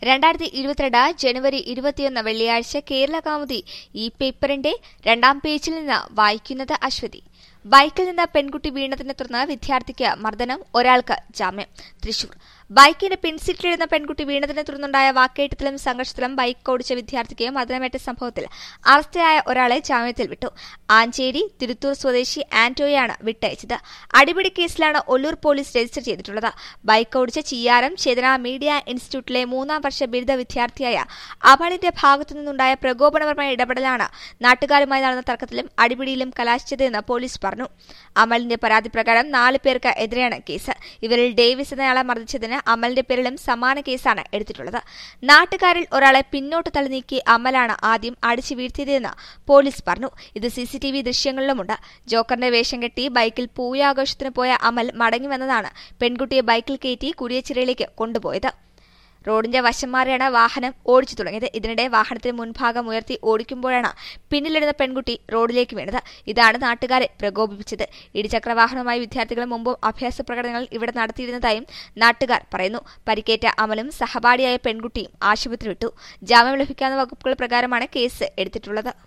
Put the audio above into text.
2022 ജനുവരി 21 വെള്ളിയാഴ്ച കേരള കൗമുദി ഈ പേപ്പറിന്റെ 2ാം പേജിൽ നിന്ന് വായിക്കുന്നത് അശ്വതി. ബൈക്കിൽ നിന്ന് പെൺകുട്ടി വീണതിനെ തുടർന്ന് വിദ്യാർത്ഥിക്ക് മർദ്ദനം, ഒരാൾക്ക് ജാമ്യം. തൃശൂർ ബൈക്കിന്റെ പിൻസീറ്റിലിരുന്ന പെൺകുട്ടി വീണതിനെ തുടർന്നുണ്ടായ വാക്കേറ്റത്തിലും സംഘർഷത്തിലും ബൈക്ക് ഓടിച്ച വിദ്യാർത്ഥിക്ക് മർദ്ദനമേറ്റ സംഭവത്തിൽ അറസ്റ്റിലായ ഒരാളെ ജാമ്യത്തിൽ വിട്ടു. ആഞ്ചേരി തിരുത്തൂർ സ്വദേശി ആന്റോയാണ് വിട്ടയച്ചത്. അടിപിടി കേസിലാണ് ഒല്ലൂർ പോലീസ് രജിസ്റ്റർ ചെയ്തിട്ടുള്ളത്. ബൈക്ക് ഓടിച്ച ചിയ്യാരം ചേതന മീഡിയ ഇൻസ്റ്റിറ്റ്യൂട്ടിലെ 3ാം വർഷ ബിരുദ വിദ്യാർത്ഥിയായ അമലിന്റെ ഭാഗത്തുനിന്നുണ്ടായ പ്രകോപനപരമായ ഇടപെടലാണ് നാട്ടുകാരുമായി നടന്ന തർക്കത്തിലും അടിപിടിയിലും കലാശിച്ചതെന്ന് പോലീസ് പറഞ്ഞു. അമലിന്റെ പരാതി പ്രകാരം 4 പേർക്ക് എതിരെയാണ് കേസ്. ഇവരിൽ ഡേവിസ് എന്നയാളെ മർദ്ദിച്ചതിന് അമലിന്റെ പേരിലും സമാന കേസാണ് എടുത്തിട്ടുള്ളത്. നാട്ടുകാരിൽ ഒരാളെ പിന്നോട്ട് തള്ളി നീക്കി അമലാണ് ആദ്യം അടിച്ചു വീഴ്ത്തിയതെന്ന് പോലീസ് പറഞ്ഞു. ഇത് CCTV ദൃശ്യങ്ങളിലുമുണ്ട്. ജോക്കറിന്റെ വേഷം കെട്ടി ബൈക്കിൽ പൂയാഘോഷത്തിന് പോയ അമൽ മടങ്ങിവന്നതാണ് പെൺകുട്ടിയെ ബൈക്കിൽ കയറ്റി കുരിയച്ചിറയിലേക്ക് കൊണ്ടുപോയത്. റോഡിന്റെ വശം മാറിയാണ് വാഹനം ഓടിച്ചു തുടങ്ങിയത്. ഇതിനിടെ വാഹനത്തിന് മുൻഭാഗം ഉയർത്തി ഓടിക്കുമ്പോഴാണ് പിന്നിലിരുന്ന പെൺകുട്ടി റോഡിലേക്ക് വീണത്. ഇതാണ് നാട്ടുകാരെ പ്രകോപിപ്പിച്ചത്. ഇരുചക്രവാഹനവുമായി വിദ്യാർത്ഥികൾ മുമ്പും അഭ്യാസ പ്രകടനങ്ങൾ ഇവിടെ നടത്തിയിരുന്നതായും നാട്ടുകാർ പറയുന്നു. പരിക്കേറ്റ അമലും സഹപാഠിയായ പെൺകുട്ടിയും ആശുപത്രി വിട്ടു. ജാമ്യം ലഭിക്കാവുന്ന വകുപ്പുകൾ പ്രകാരമാണ് കേസ് എടുത്തിട്ടുള്ളത്.